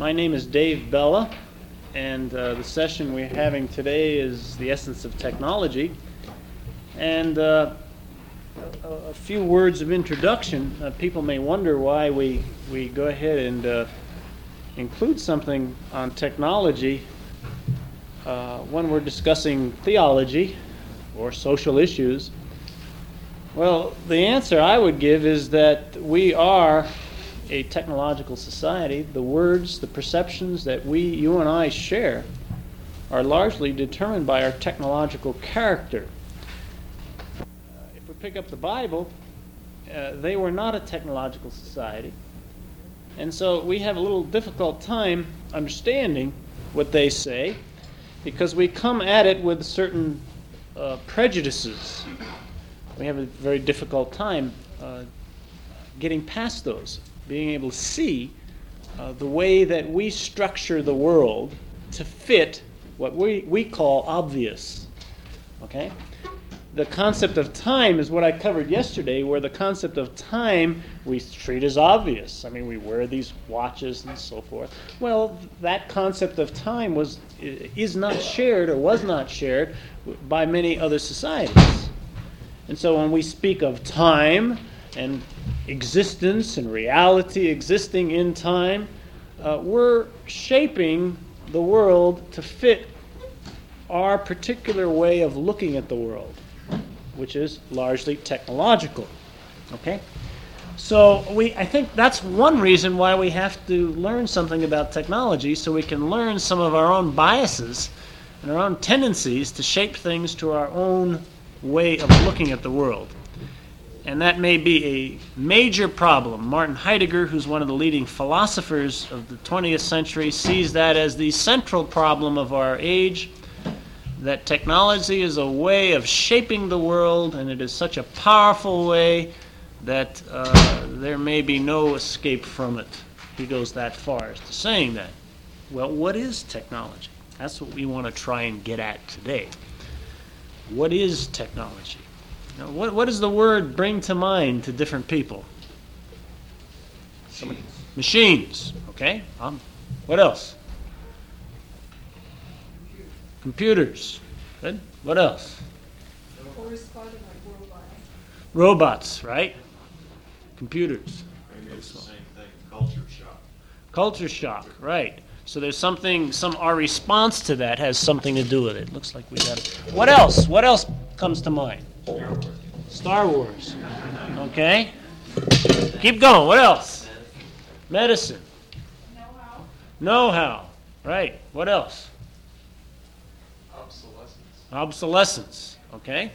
My name is Dave Bella, and the session we're having today is the essence of technology. And a few words of introduction. People may wonder why we go ahead and include something on technology when we're discussing theology or social issues. Well, the answer I would give is that we are a technological society. The words, the perceptions that you and I share are largely determined by our technological character. If we pick up the Bible, they were not a technological society. And so we have a little difficult time understanding what they say because we come at it with certain prejudices. We have a very difficult time getting past those, being able to see the way that we structure the world to fit what we call obvious. Okay? The concept of time is what I covered yesterday, where the concept of time we treat as obvious. I mean, we wear these watches and so forth. Well, that concept of time is not shared or was not shared by many other societies. And so when we speak of time and existence and reality existing in time, we're shaping the world to fit our particular way of looking at the world, which is largely technological. Okay? So I think that's one reason why we have to learn something about technology, so we can learn some of our own biases and our own tendencies to shape things to our own way of looking at the world. And that may be a major problem. Martin Heidegger, who's one of the leading philosophers of the 20th century, sees that as the central problem of our age, that technology is a way of shaping the world, and it is such a powerful way that there may be no escape from it. He goes that far as to saying that. Well, what is technology? That's what we want to try and get at today. What is technology? Now, what does the word bring to mind to different people? Machines. Okay. What else? Computers. Good. What else? Corresponding like robots. Robots, right? Computers. Maybe it's the same thing. Culture shock. Culture shock, right. So there's our response to that has something to do with it. Looks like we got it. What else? What else comes to mind? Star Wars. Okay. Keep going. What else? Medicine. Know-how. Know-how. Right. What else? Obsolescence. Okay.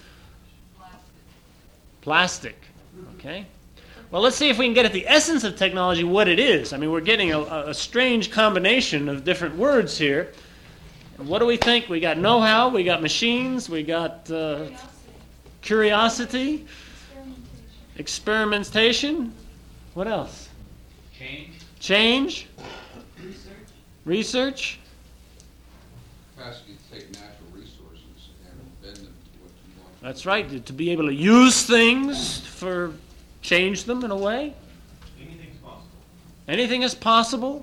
Plastic. Okay. Well, let's see if we can get at the essence of technology, what it is. I mean, we're getting a strange combination of different words here. What do we think? We got know-how, we got machines, we got curiosity, experimentation. What else? Change. Research. Capacity to take natural resources and bend them to what you want. That's right, to be able to use things change them in a way. Anything's possible. Anything is possible.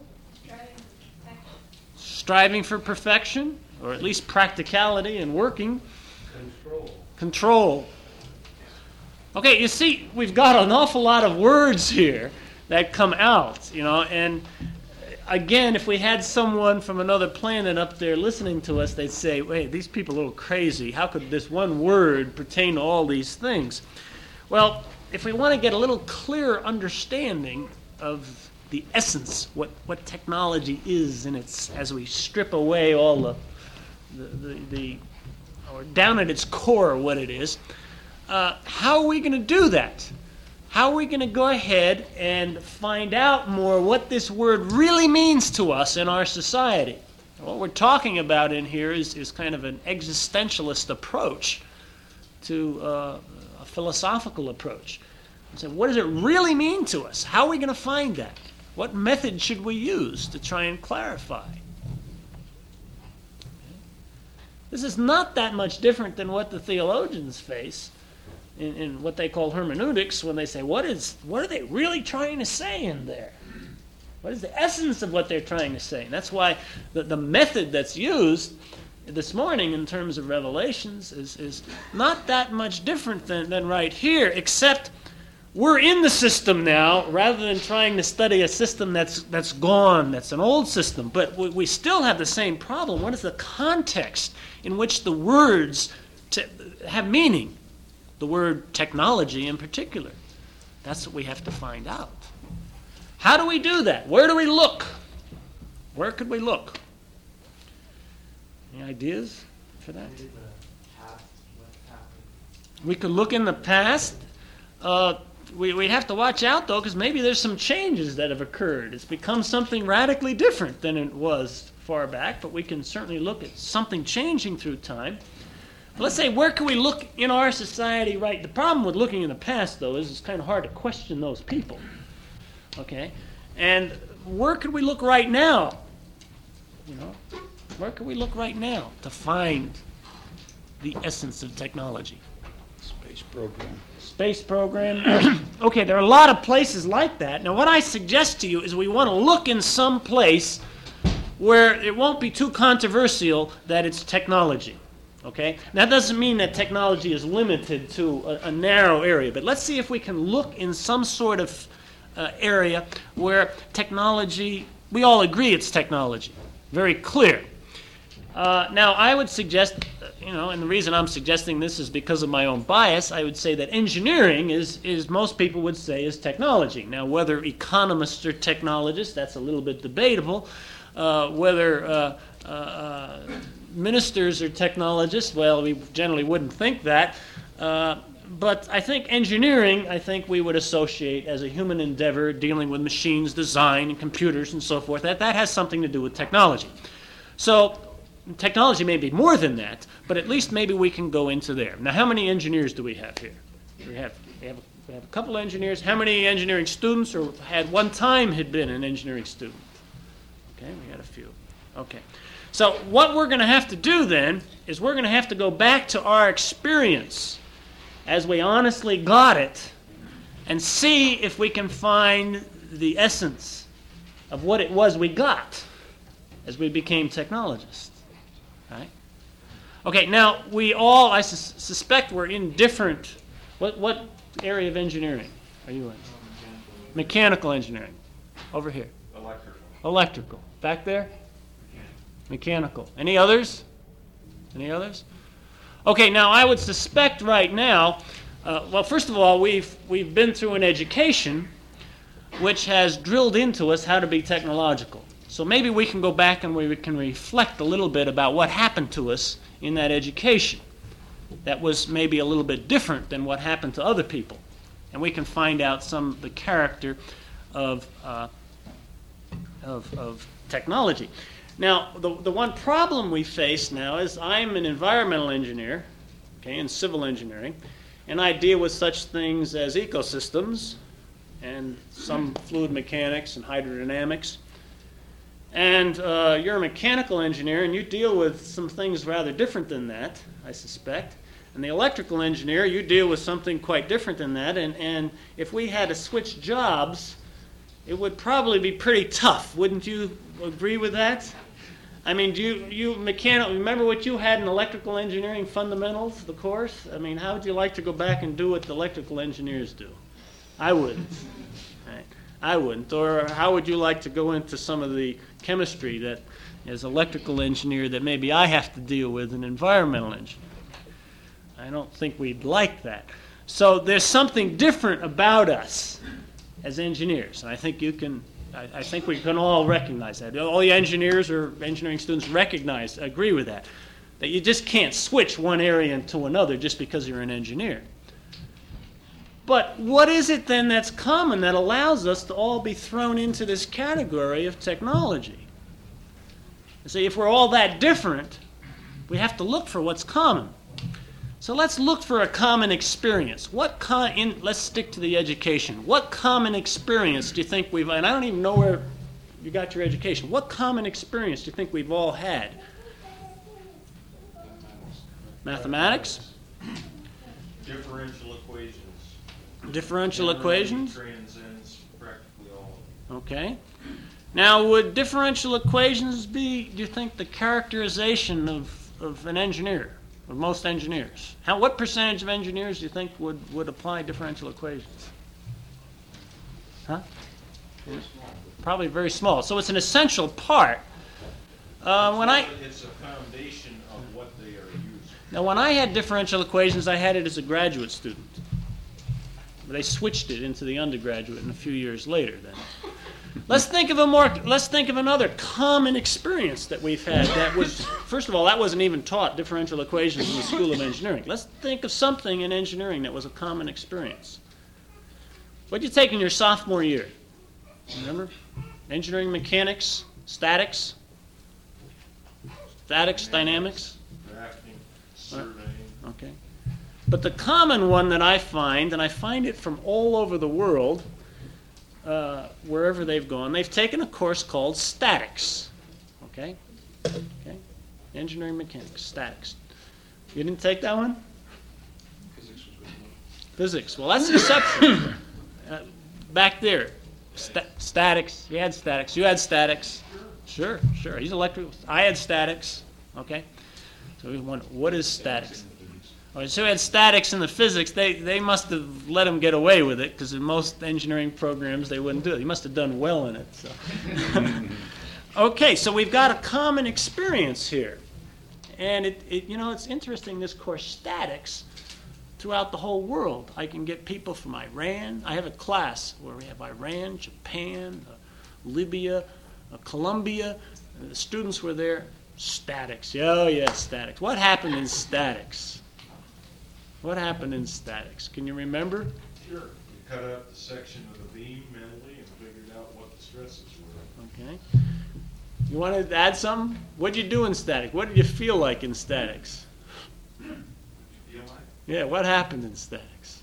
Striving for perfection, or at least practicality and working. Control. Okay, you see, we've got an awful lot of words here that come out, and again, if we had someone from another planet up there listening to us, they'd say, wait, these people are a little crazy. How could this one word pertain to all these things? Well, if we want to get a little clearer understanding of the essence, what technology is as we strip away all or down at its core what it is, how are we going to do that? How are we going to go ahead and find out more what this word really means to us in our society? What we're talking about in here is kind of an existentialist approach to a philosophical approach. So what does it really mean to us? How are we going to find that? What method should we use to try and clarify? This is not that much different than what the theologians face in what they call hermeneutics when they say, what are they really trying to say in there? What is the essence of what they're trying to say? And that's why the method that's used this morning in terms of Revelations is not that much different than right here, except we're in the system now rather than trying to study a system that's gone, that's an old system. But we still have the same problem. What is the context in which the words have meaning? The word technology in particular. That's what we have to find out. How do we do that? Where do we look? Where could we look? Any ideas for that? We could look in the past. We'd have to watch out, though, because maybe there's some changes that have occurred. It's become something radically different than it was far back, but we can certainly look at something changing through time. Let's say, where can we look in our society right? The problem with looking in the past, though, is it's kind of hard to question those people. Okay? And where could we look right now? Where could we look right now to find the essence of technology? Space program. Okay, there are a lot of places like that. Now, what I suggest to you is we want to look in some place where it won't be too controversial that it's technology. Okay? That doesn't mean that technology is limited to a narrow area, but let's see if we can look in some sort of area where technology, we all agree it's technology. Very clear. Now, I would suggest, and the reason I'm suggesting this is because of my own bias, I would say that engineering is most people would say is technology. Now, whether economists are technologists, that's a little bit debatable. Whether ministers are technologists, well, we generally wouldn't think that. But I think engineering, we would associate as a human endeavor dealing with machines, design, and computers and so forth. That has something to do with technology. So technology may be more than that, but at least maybe we can go into there. Now, how many engineers do we have here? We have a couple engineers. How many engineering students or at one time had been an engineering student? Okay, we had a few. Okay. So what we're going to have to do then is we're going to have to go back to our experience as we honestly got it and see if we can find the essence of what it was we got as we became technologists. Right? Okay, now we all, I suspect we're in different, what area of engineering are you in? Mechanical engineering. Over here. Electrical. Back there? Mechanical. Any others? Any others? Okay, now I would suspect right now, well, first of all, we've been through an education which has drilled into us how to be technological. So maybe we can go back and we can reflect a little bit about what happened to us in that education. That was maybe a little bit different than what happened to other people. And we can find out some of the character of technology. Now, the one problem we face now is I'm an environmental engineer, okay, in civil engineering, and I deal with such things as ecosystems and some fluid mechanics and hydrodynamics. And you're a mechanical engineer, and you deal with some things rather different than that, I suspect. And the electrical engineer, you deal with something quite different than that. And if we had to switch jobs, it would probably be pretty tough. Wouldn't you agree with that? I mean, remember what you had in electrical engineering fundamentals, the course? I mean, how would you like to go back and do what the electrical engineers do? I wouldn't. Right? I wouldn't. Or how would you like to go into some of the chemistry that, as electrical engineer, that maybe I have to deal with an environmental engineer? I don't think we'd like that. So there's something different about us as engineers, and I think I think we can all recognize that. All the engineers or engineering students agree with that you just can't switch one area into another just because you're an engineer. But what is it then that's common that allows us to all be thrown into this category of technology? You see, if we're all that different, we have to look for what's common. So let's look for a common experience. Let's stick to the education. What common experience do you think and I don't even know where you got your education. What common experience do you think we've all had? Mathematics? Differential equations. Differential equations? Transcends practically all of Okay. Now, would differential equations be, do you think, the characterization of an engineer, of most engineers? What percentage of engineers do you think would apply differential equations? Huh? Probably very small. So it's an essential part. It's a foundation of what they are using. Now, when I had differential equations, I had it as a graduate student. They switched it into the undergraduate a few years later. Then, let's think of another common experience that we've had. That was, first of all, that wasn't even taught, differential equations, in the School of Engineering. Let's think of something in engineering that was a common experience. What did you take in your sophomore year? Remember? Engineering mechanics, statics, dynamics. Drafting, surveying. Okay. But the common one that I find, and I find it from all over the world, wherever they've gone, they've taken a course called statics. Okay? Okay? Engineering mechanics, statics. You didn't take that one? Physics was good enough. Physics. Well, that's an exception. Back there. Statics. You had statics. You had statics. Sure. He's electrical. I had statics. Okay? So we wonder, what is statics? All right, so we had statics in the physics. They must have let him get away with it, because in most engineering programs they wouldn't do it. He must have done well in it. So. Okay, so we've got a common experience here. And it's interesting, this course, statics, throughout the whole world. I can get people from Iran. I have a class where we have Iran, Japan, Libya, Colombia. The students were there. Statics. Oh, yeah, statics. What happened in statics? What happened in statics? Can you remember? Sure. You cut out the section of the beam mentally and figured out what the stresses were. Okay. You want to add something? What did you do in statics? What did you feel like in statics? You feel like? Yeah, what happened in statics?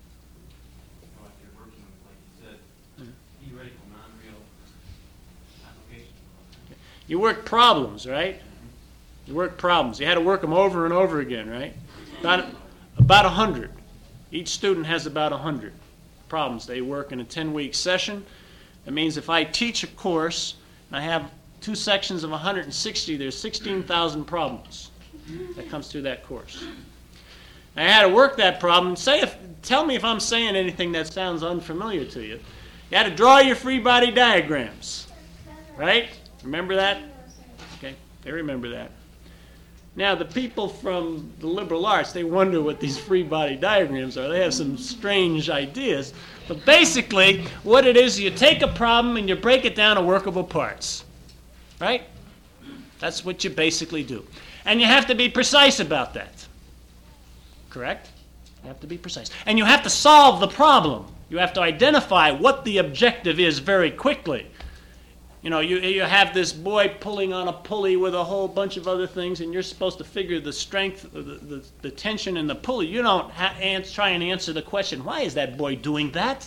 Like you're working, like you said, theoretical, non-real application. You worked problems, right? You worked problems. You had to work them over and over again, right? About 100. Each student has about 100 problems. They work in a 10-week session. That means if I teach a course and I have 2 sections of 160, there's 16,000 problems that comes through that course. I had to work that problem. Tell me if I'm saying anything that sounds unfamiliar to you. You had to draw your free body diagrams, right? Remember that? Okay, they remember that. Now, the people from the liberal arts, they wonder what these free body diagrams are. They have some strange ideas. But basically, what it is, you take a problem and you break it down to workable parts, right? That's what you basically do. And you have to be precise about that. Correct? You have to be precise. And you have to solve the problem. You have to identify what the objective is very quickly. You know, you have this boy pulling on a pulley with a whole bunch of other things, and you're supposed to figure the strength, the tension in the pulley. You don't try and answer the question, why is that boy doing that?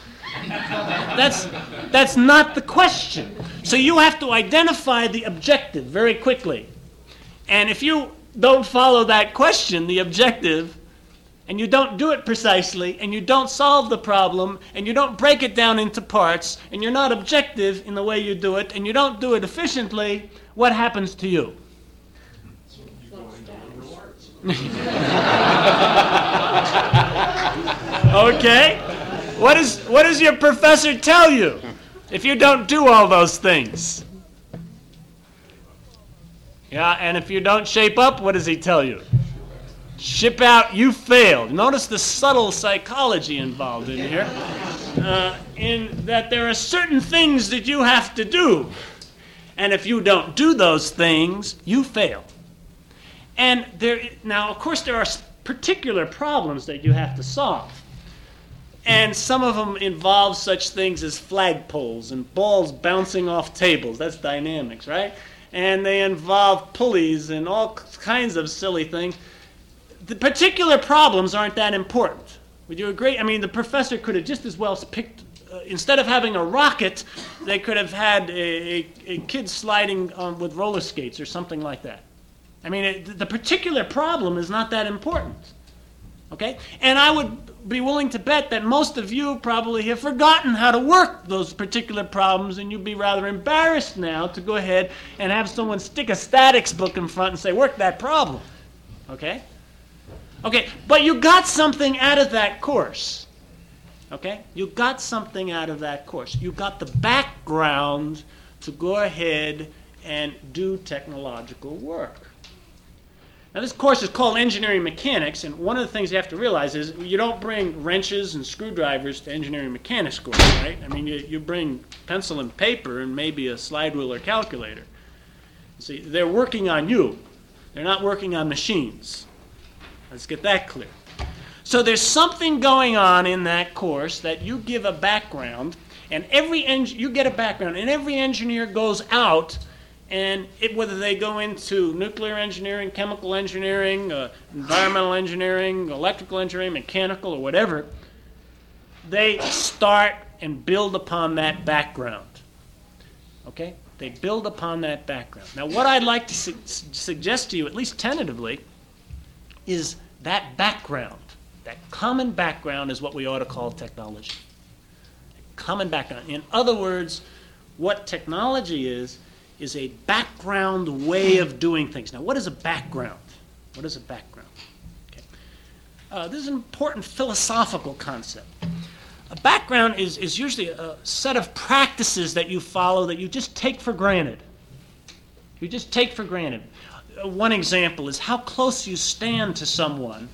That's not the question. So you have to identify the objective very quickly. And if you don't follow that question, the objective, and you don't do it precisely, and you don't solve the problem, and you don't break it down into parts, and you're not objective in the way you do it, and you don't do it efficiently, what happens to you? You go into liberal arts. Okay? What does your professor tell you if you don't do all those things? Yeah, and if you don't shape up, what does he tell you? Ship out, you failed. Notice the subtle psychology involved in here. In that there are certain things that you have to do. And if you don't do those things, you fail. And now, of course, there are particular problems that you have to solve. And some of them involve such things as flagpoles and balls bouncing off tables. That's dynamics, right? And they involve pulleys and all kinds of silly things. The particular problems aren't that important. Would you agree? I mean, the professor could have just as well picked, instead of having a rocket, they could have had a kid sliding with roller skates or something like that. I mean, the particular problem is not that important. Okay? And I would be willing to bet that most of you probably have forgotten how to work those particular problems, and you'd be rather embarrassed now to go ahead and have someone stick a statics book in front and say, work that problem. Okay? Okay, but you got something out of that course. Okay? You got something out of that course. You got the background to go ahead and do technological work. Now, this course is called Engineering Mechanics, and one of the things you have to realize is you don't bring wrenches and screwdrivers to engineering mechanics course, right? I mean, you bring pencil and paper and maybe a slide rule or calculator. See, they're working on you. They're not working on machines. Let's get that clear. So there's something going on in that course that you give a background, and you get a background, and every engineer goes out. And whether they go into nuclear engineering, chemical engineering, environmental engineering, electrical engineering, mechanical, or whatever, they start and build upon that background. Okay? They build upon that background. Now, what I'd like to suggest to you, at least tentatively, is that background, that common background is what we ought to call technology. Common background. In other words, what technology is a background way of doing things. Now, what is a background? What is a background? Okay. This is an important philosophical concept. A background is usually a set of practices that you follow that you just take for granted. You just take for granted. One example is how close you stand to someone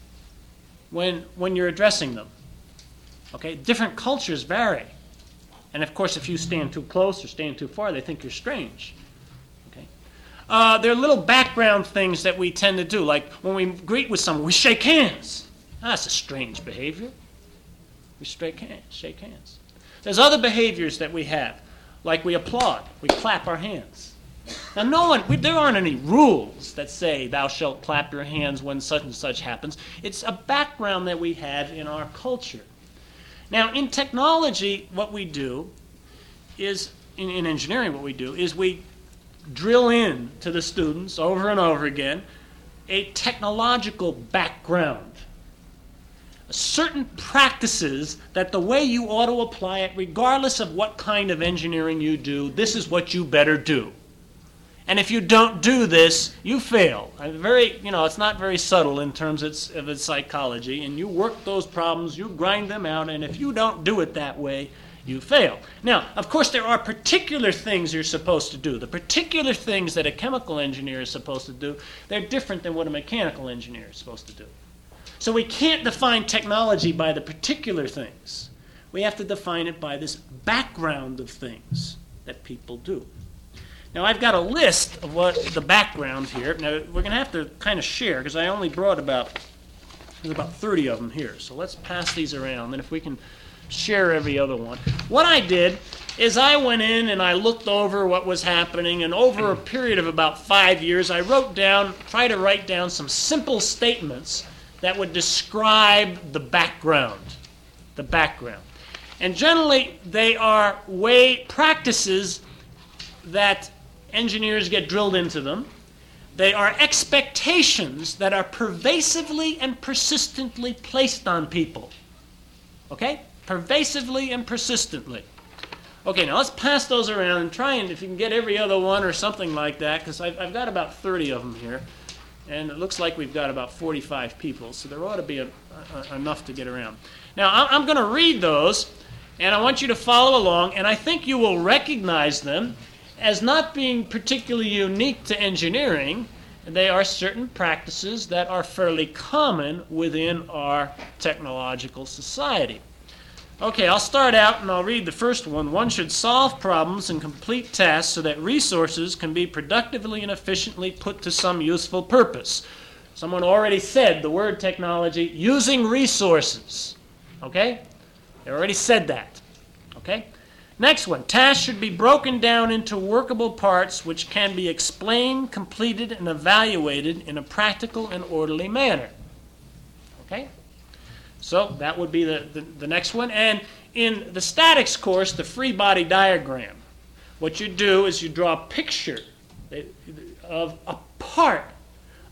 when you're addressing them. Okay? Different cultures vary. And of course, if you stand too close or stand too far, they think you're strange. Okay? There are little background things that we tend to do, like when we greet with someone, we shake hands. That's a strange behavior. We shake hands. There's other behaviors that we have, like we applaud, we clap our hands. Now, there aren't any rules that say thou shalt clap your hands when such and such happens. It's a background that we have in our culture. Now, in technology, what we do is, in engineering, what we do is we drill in to the students over and over again a technological background. Certain practices that the way you ought to apply it, regardless of what kind of engineering you do, this is what you better do. And if you don't do this, you fail. It's not very subtle in terms of its psychology. And you work those problems, you grind them out, and if you don't do it that way, you fail. Now, of course, there are particular things you're supposed to do. The particular things that a chemical engineer is supposed to do, they're different than what a mechanical engineer is supposed to do. So we can't define technology by the particular things. We have to define it by this background of things that people do. Now, I've got a list of what the background here. Now, we're going to have to kind of share, because I only brought there's about 30 of them here. So let's pass these around, and if we can share every other one. What I did is I went in and I looked over what was happening, and over a period of about 5 years, I tried to write down some simple statements that would describe the background. The background. And generally, they are practices that engineers get drilled into them. They are expectations that are pervasively and persistently placed on people. Okay? Pervasively and persistently. Okay, now let's pass those around and try and if you can get every other one or something like that, because I've got about 30 of them here. And it looks like we've got about 45 people, so there ought to be enough to get around. Now, I'm going to read those, and I want you to follow along, and I think you will recognize them as not being particularly unique to engineering. They are certain practices that are fairly common within our technological society. Okay, I'll start out and I'll read the first one. One should solve problems and complete tasks so that resources can be productively and efficiently put to some useful purpose. Someone already said the word technology, using resources. Okay? They already said that. Okay? Next one, tasks should be broken down into workable parts which can be explained, completed, and evaluated in a practical and orderly manner. Okay? So that would be the next one. And in the statics course, the free body diagram, what you do is you draw a picture of a part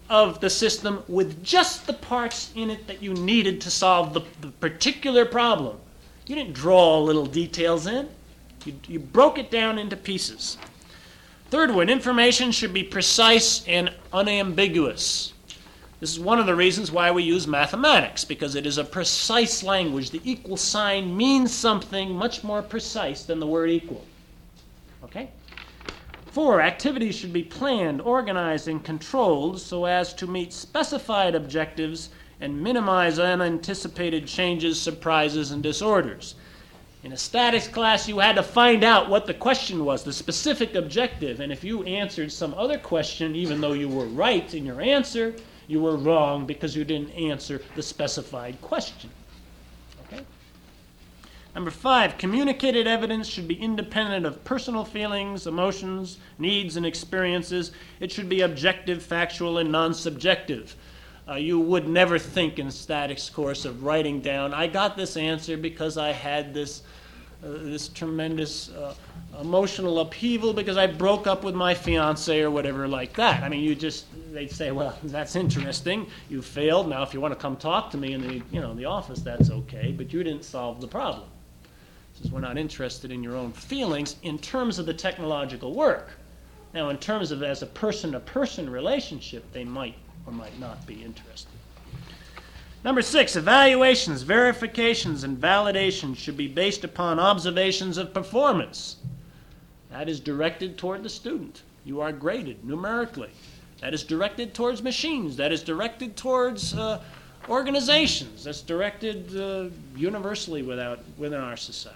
of the system with just the parts in it that you needed to solve the particular problem. You didn't draw little details in. You broke it down into pieces. Third one, information should be precise and unambiguous. This is one of the reasons why we use mathematics, because it is a precise language. The equal sign means something much more precise than the word equal. Okay? 4, activities should be planned, organized, and controlled so as to meet specified objectives and minimize unanticipated changes, surprises, and disorders. In a statics class, you had to find out what the question was, the specific objective, and if you answered some other question, even though you were right in your answer, you were wrong because you didn't answer the specified question. Okay? Number 5, communicated evidence should be independent of personal feelings, emotions, needs, and experiences. It should be objective, factual, and non-subjective. You would never think in statics course of writing down, I got this answer because I had this tremendous emotional upheaval because I broke up with my fiance or whatever like that. I mean, they'd say, well, that's interesting. You failed. Now, if you want to come talk to me in the office, that's okay, but you didn't solve the problem. Since we're not interested in your own feelings in terms of the technological work. Now, in terms of as a person-to-person relationship, they might or might not be interested. Number 6, evaluations, verifications, and validations should be based upon observations of performance. That is directed toward the student. You are graded numerically. That is directed towards machines. That is directed towards organizations. That's directed universally within our society.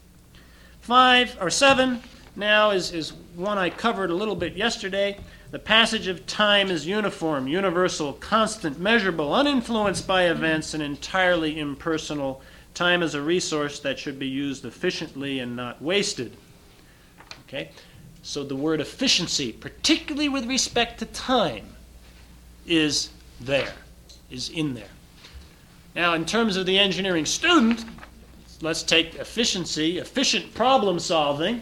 7 now is one I covered a little bit yesterday. The passage of time is uniform, universal, constant, measurable, uninfluenced by events, and entirely impersonal. Time is a resource that should be used efficiently and not wasted. Okay? So the word efficiency, particularly with respect to time, is in there. Now, in terms of the engineering student, let's take efficiency, efficient problem solving.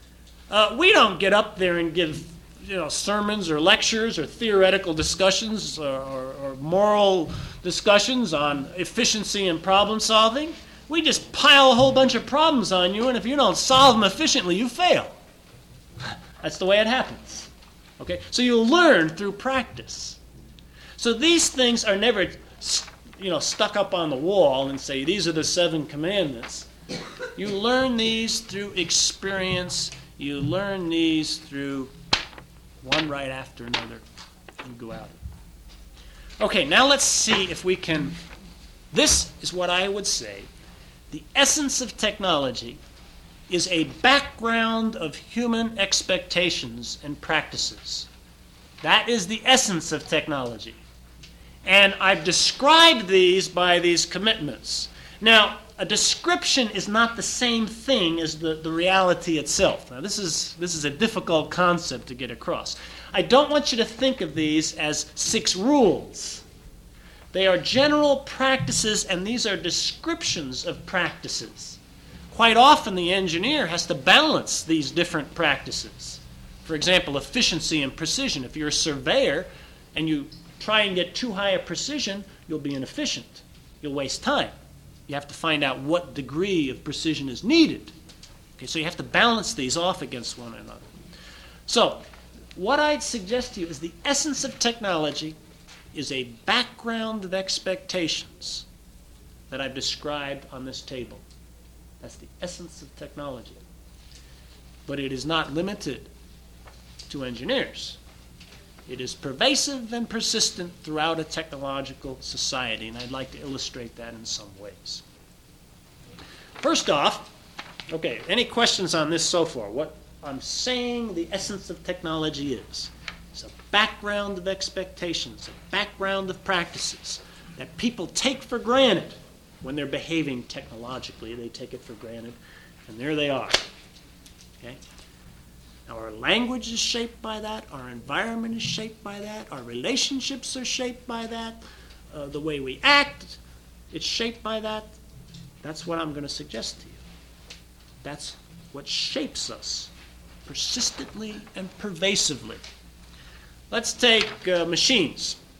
We don't get up there and give sermons or lectures or theoretical discussions or moral discussions on efficiency and problem solving. We just pile a whole bunch of problems on you, and if you don't solve them efficiently, you fail. That's the way it happens. Okay? So you learn through practice. So these things are never stuck up on the wall and say, these are the 7 commandments. You learn these through experience. You learn these through one right after another and go out. Okay, now let's see if we can. This is what I would say. The essence of technology is a background of human expectations and practices. That is the essence of technology. And I've described these by these commitments. Now, a description is not the same thing as the reality itself. Now, this is a difficult concept to get across. I don't want you to think of these as 6 rules. They are general practices, and these are descriptions of practices. Quite often, the engineer has to balance these different practices. For example, efficiency and precision. If you're a surveyor and you try and get too high a precision, you'll be inefficient. You'll waste time. You have to find out what degree of precision is needed. Okay, so you have to balance these off against one another. So, what I'd suggest to you is the essence of technology is a background of expectations that I've described on this table. That's the essence of technology. But it is not limited to engineers. It is pervasive and persistent throughout a technological society, and I'd like to illustrate that in some ways. First off, okay, any questions on this so far? What I'm saying the essence of technology is. It's a background of expectations, a background of practices that people take for granted when they're behaving technologically. They take it for granted, and there they are. Okay? Now, our language is shaped by that. Our environment is shaped by that. Our relationships are shaped by that. The way we act, it's shaped by that. That's what I'm going to suggest to you. That's what shapes us persistently and pervasively. Let's take machines.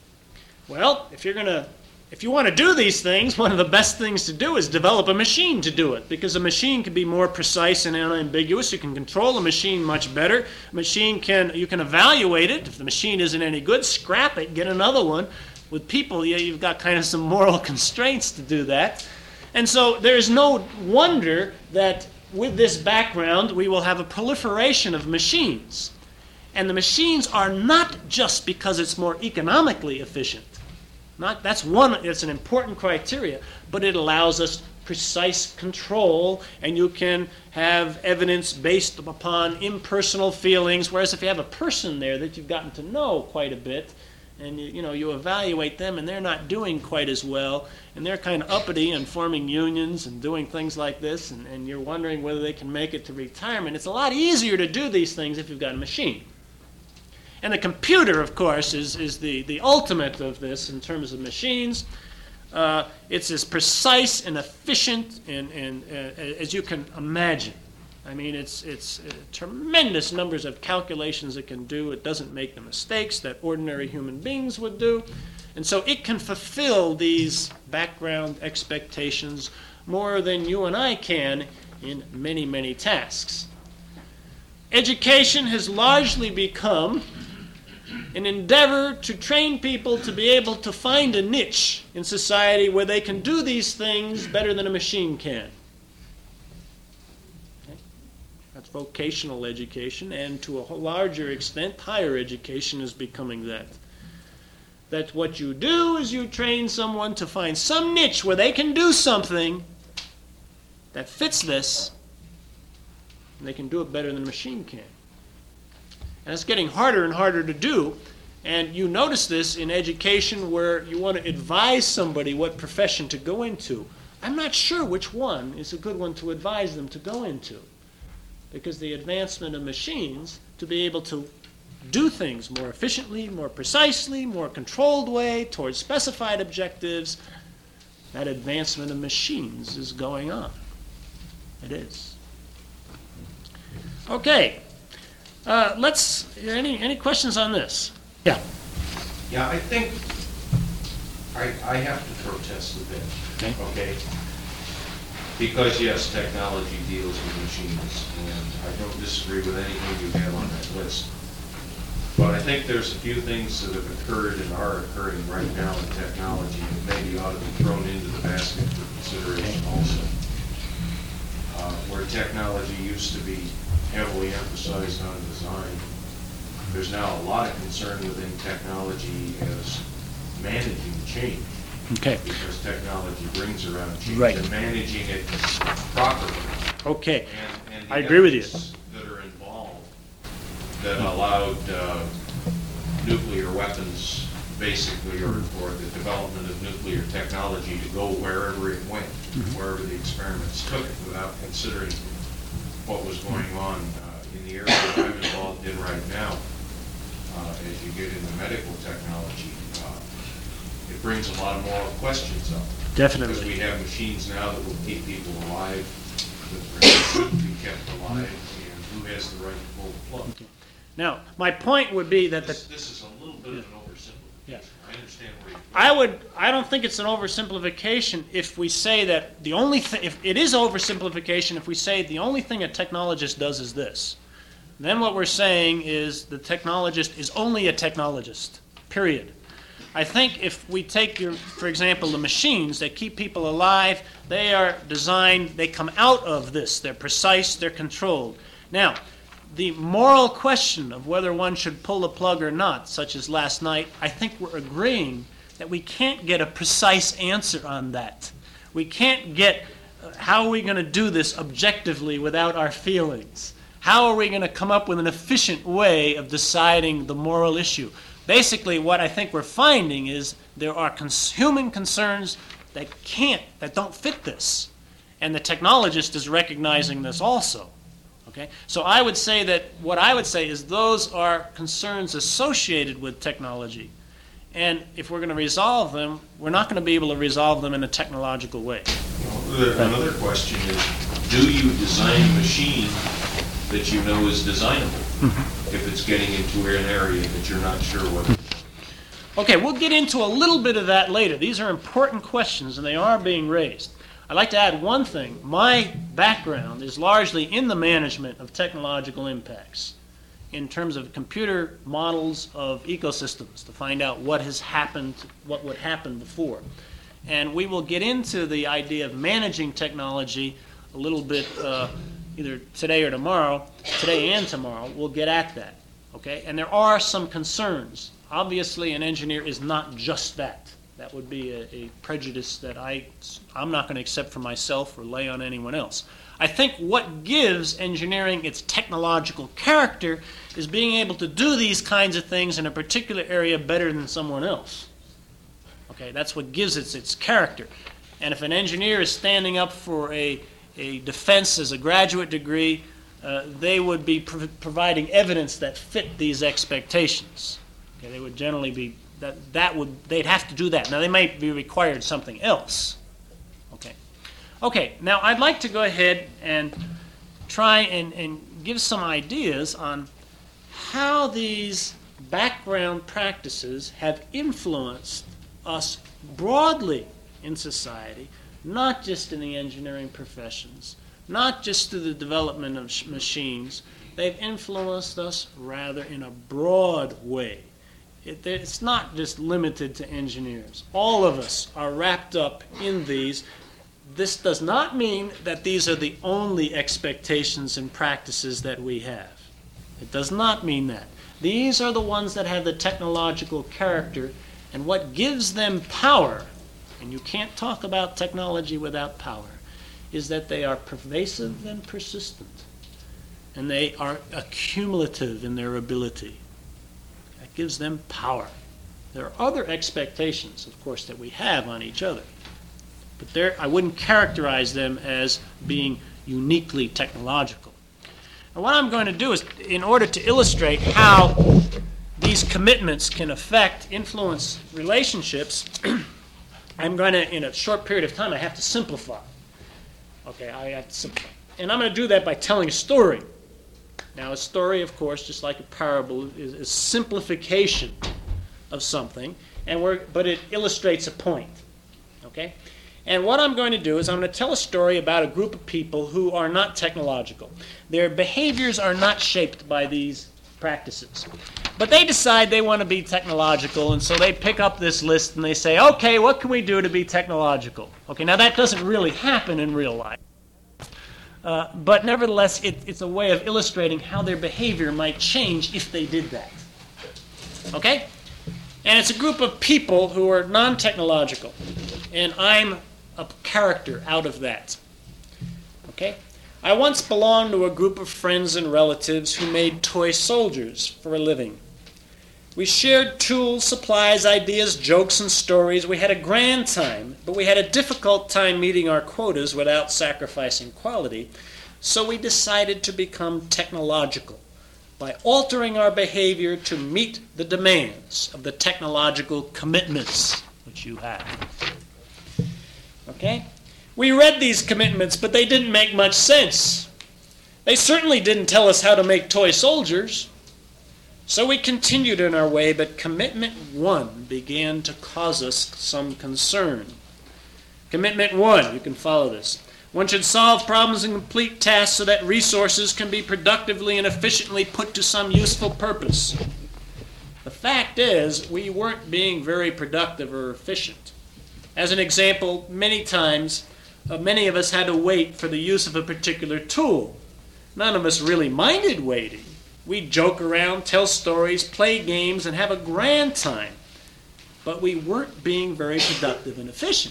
Well, if you want to do these things, one of the best things to do is develop a machine to do it, because a machine can be more precise and unambiguous. You can control a machine much better. You can evaluate it. If the machine isn't any good, scrap it, get another one. With people, you've got kind of some moral constraints to do that. And so there's no wonder that with this background, we will have a proliferation of machines. And the machines are not just because it's more economically efficient. That's an important criteria, but it allows us precise control, and you can have evidence based upon impersonal feelings, whereas if you have a person there that you've gotten to know quite a bit, and you evaluate them and they're not doing quite as well, and they're kind of uppity and forming unions and doing things like this, and you're wondering whether they can make it to retirement, it's a lot easier to do these things if you've got a machine. And the computer, of course, is the ultimate of this in terms of machines. It's as precise and efficient as you can imagine. I mean, it's tremendous numbers of calculations it can do. It doesn't make the mistakes that ordinary human beings would do. And so it can fulfill these background expectations more than you and I can in many, many tasks. Education has largely become an endeavor to train people to be able to find a niche in society where they can do these things better than a machine can. Okay? That's vocational education, and to a larger extent, higher education is becoming that. That what you do is you train someone to find some niche where they can do something that fits this, and they can do it better than a machine can. And it's getting harder and harder to do. And you notice this in education where you want to advise somebody what profession to go into. I'm not sure which one is a good one to advise them to go into, because the advancement of machines to be able to do things more efficiently, more precisely, more controlled way towards specified objectives, that advancement of machines is going on. It is. Okay. Any questions on this? Yeah. Yeah, I think I have to protest a bit. Okay? Because yes, technology deals with machines, and I don't disagree with anything you have on that list. But I think there's a few things that have occurred and are occurring right now in technology that maybe ought to be thrown into the basket for consideration also. Where technology used to be heavily emphasized on design, there's now a lot of concern within technology as managing change. Okay. Because technology brings around change, Right. and managing it properly. Okay. And the I agree with you. ethics that are involved that allowed nuclear weapons, basically, or the development of nuclear technology to go wherever it went, wherever the experiments took it, without considering what was going on in the area that I'm involved in right now. As you get into medical technology, it brings a lot of moral questions up. Definitely. Because we have machines now that will keep people alive, that shouldn't be kept alive, and who has the right to pull the plug. Now, my point would be that This is a little bit of an oversimplification. Yeah. I understand where you're going. I don't think it's an oversimplification if we say that the only thing, if it is oversimplification if we say the only thing a technologist does is this. Then what we're saying is the technologist is only a technologist, period. I think if we take, for example, the machines that keep people alive, they are designed, they come out of this. They're precise, they're controlled. Now, the moral question of whether one should pull the plug or not, such as last night, I think we're agreeing that we can't get a precise answer on that. We can't get, how are we going to do this objectively without our feelings? How are we going to come up with an efficient way of deciding the moral issue? Basically, what I think we're finding is there are human concerns that don't fit this. And the technologist is recognizing this also. Okay? So I would say that what I would say is those are concerns associated with technology. And if we're going to resolve them, we're not going to be able to resolve them in a technological way. Well, another question is, do you design a machine that you know is designable if it's getting into an area that you're not sure what? Okay, we'll get into a little bit of that later. These are important questions, and they are being raised. I'd like to add one thing. My background is largely in the management of technological impacts in terms of computer models of ecosystems to find out what has happened, what would happen before. And we will get into the idea of managing technology a little bit either today or tomorrow, today and tomorrow. We'll get at that, okay? And there are some concerns. Obviously, an engineer is not just that. That would be a prejudice that I'm not going to accept for myself or lay on anyone else. I think what gives engineering its technological character is being able to do these kinds of things in a particular area better than someone else. Okay, that's what gives it its character. And if an engineer is standing up for a defense as a graduate degree, they would be providing evidence that fit these expectations. Okay, they would generally be they'd have to do that. Now they might be required something else. Okay. Now I'd like to go ahead and try and give some ideas on how these background practices have influenced us broadly in society, not just in the engineering professions, not just through the development of machines. They've influenced us rather in a broad way. It's not just limited to engineers. All of us are wrapped up in these. This does not mean that these are the only expectations and practices that we have. It does not mean that. These are the ones that have the technological character, and what gives them power, and you can't talk about technology without power, is that they are pervasive and persistent, and they are accumulative in their ability. That gives them power. There are other expectations, of course, that we have on each other, but I wouldn't characterize them as being uniquely technological. And what I'm going to do is, in order to illustrate how these commitments can influence relationships, I'm going to, in a short period of time, I have to simplify. Okay, I have to simplify. And I'm going to do that by telling a story. Now, a story, of course, just like a parable, is a simplification of something, but it illustrates a point. Okay? And what I'm going to do is I'm going to tell a story about a group of people who are not technological. Their behaviors are not shaped by these practices. But they decide they want to be technological, and so they pick up this list and they say, okay, what can we do to be technological? Okay, now that doesn't really happen in real life. But nevertheless, it's a way of illustrating how their behavior might change if they did that. Okay? And it's a group of people who are non-technological. And I'm a character out of that. Okay? I once belonged to a group of friends and relatives who made toy soldiers for a living. We shared tools, supplies, ideas, jokes, and stories. We had a grand time, but we had a difficult time meeting our quotas without sacrificing quality, so we decided to become technological by altering our behavior to meet the demands of the technological commitments which you have. Okay? We read these commitments, but they didn't make much sense. They certainly didn't tell us how to make toy soldiers. So we continued in our way, but Commitment 1 began to cause us some concern. Commitment 1, you can follow this. One should solve problems and complete tasks so that resources can be productively and efficiently put to some useful purpose. The fact is, we weren't being very productive or efficient. As an example, many times, many of us had to wait for the use of a particular tool. None of us really minded waiting. We'd joke around, tell stories, play games, and have a grand time. But we weren't being very productive and efficient.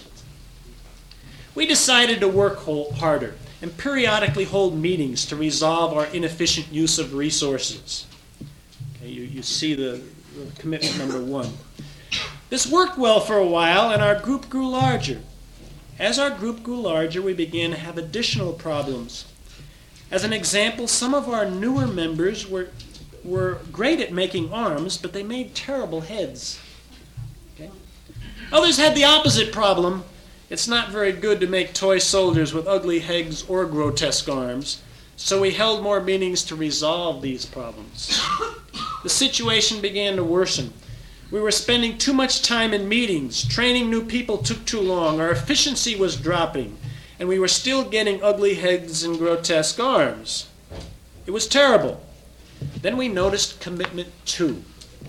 We decided to work harder and periodically hold meetings to resolve our inefficient use of resources. Okay, you see the commitment number 1. This worked well for a while, and our group grew larger. As our group grew larger, we began to have additional problems. As an example, some of our newer members were great at making arms, but they made terrible heads. Okay? Others had the opposite problem. It's not very good to make toy soldiers with ugly heads or grotesque arms, so we held more meetings to resolve these problems. The situation began to worsen. We were spending too much time in meetings. Training new people took too long. Our efficiency was dropping. And we were still getting ugly heads and grotesque arms. It was terrible. Then we noticed commitment 2.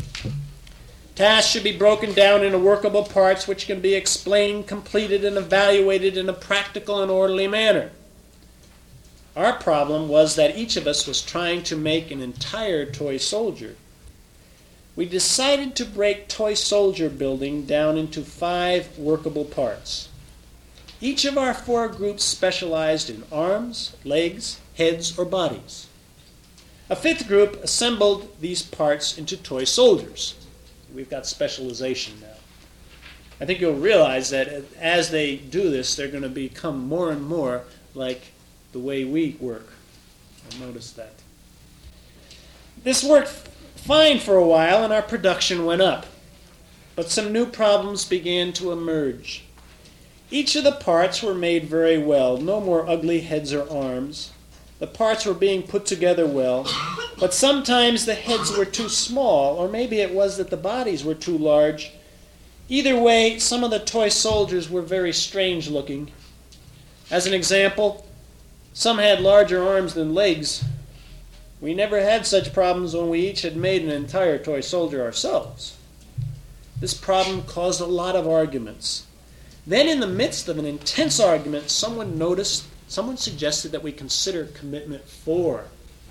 Tasks should be broken down into workable parts which can be explained, completed, and evaluated in a practical and orderly manner. Our problem was that each of us was trying to make an entire toy soldier. We decided to break toy soldier building down into 5 workable parts. Each of our 4 groups specialized in arms, legs, heads, or bodies. A 5th group assembled these parts into toy soldiers. We've got specialization now. I think you'll realize that as they do this, they're going to become more and more like the way we work. I'll notice that. This worked fine for a while, and our production went up. But some new problems began to emerge. Each of the parts were made very well. No more ugly heads or arms. The parts were being put together well, but sometimes the heads were too small, or maybe it was that the bodies were too large. Either way, some of the toy soldiers were very strange looking. As an example, some had larger arms than legs. We never had such problems when we each had made an entire toy soldier ourselves. This problem caused a lot of arguments. Then, in the midst of an intense argument, someone suggested that we consider Commitment 4.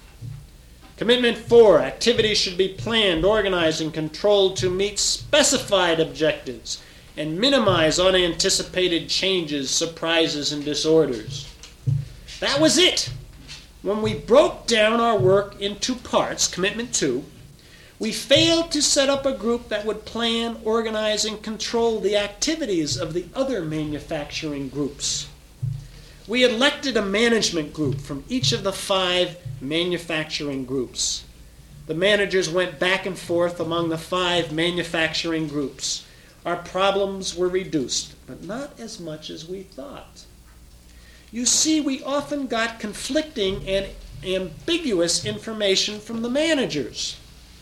Commitment 4, activities should be planned, organized, and controlled to meet specified objectives and minimize unanticipated changes, surprises, and disorders. That was it. When we broke down our work into parts, Commitment 2, we failed to set up a group that would plan, organize, and control the activities of the other manufacturing groups. We elected a management group from each of the 5 manufacturing groups. The managers went back and forth among the 5 manufacturing groups. Our problems were reduced, but not as much as we thought. You see, we often got conflicting and ambiguous information from the managers.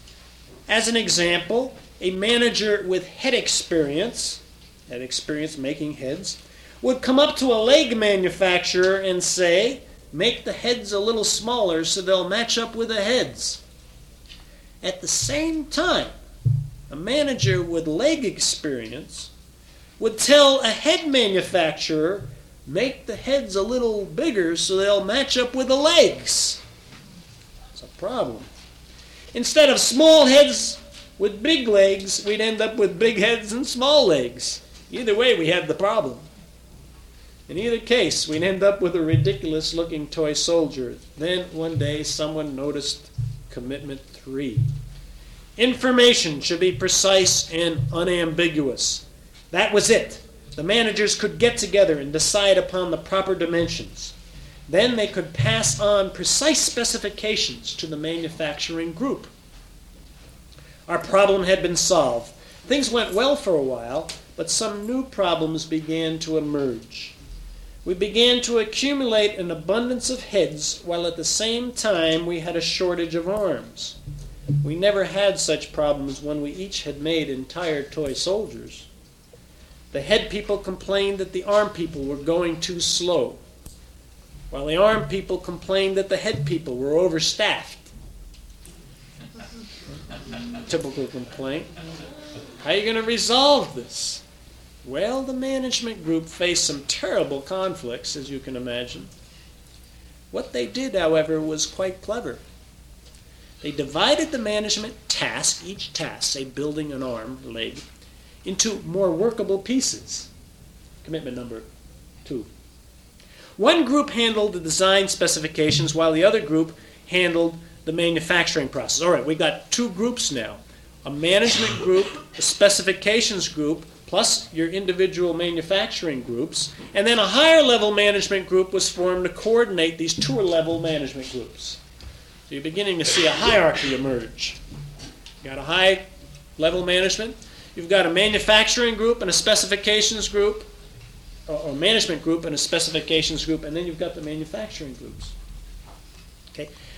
As an example, a manager with head experience making heads, would come up to a leg manufacturer and say, make the heads a little smaller so they'll match up with the heads. At the same time, a manager with leg experience would tell a head manufacturer, make the heads a little bigger so they'll match up with the legs. It's a problem. Instead of small heads with big legs, we'd end up with big heads and small legs. Either way, we had the problem. In either case, we'd end up with a ridiculous-looking toy soldier. Then, one day, someone noticed Commitment 3. Information should be precise and unambiguous. That was it. The managers could get together and decide upon the proper dimensions. Then they could pass on precise specifications to the manufacturing group. Our problem had been solved. Things went well for a while, but some new problems began to emerge. We began to accumulate an abundance of heads, while at the same time we had a shortage of arms. We never had such problems when we each had made entire toy soldiers. The head people complained that the arm people were going too slow, while the arm people complained that the head people were overstaffed. Typical complaint. How are you going to resolve this? Well, the management group faced some terrible conflicts, as you can imagine. What they did, however, was quite clever. They divided the management task, each task, say building an arm, a leg, into more workable pieces. Commitment number 2. One group handled the design specifications while the other group handled the manufacturing process. All right, we got 2 groups now. A management group, a specifications group, plus your individual manufacturing groups, and then a higher level management group was formed to coordinate these 2 level management groups. So you're beginning to see a hierarchy emerge. You got a high level management, you've got a manufacturing group and a specifications group, or management group and a specifications group, and then you've got the manufacturing groups. Okay.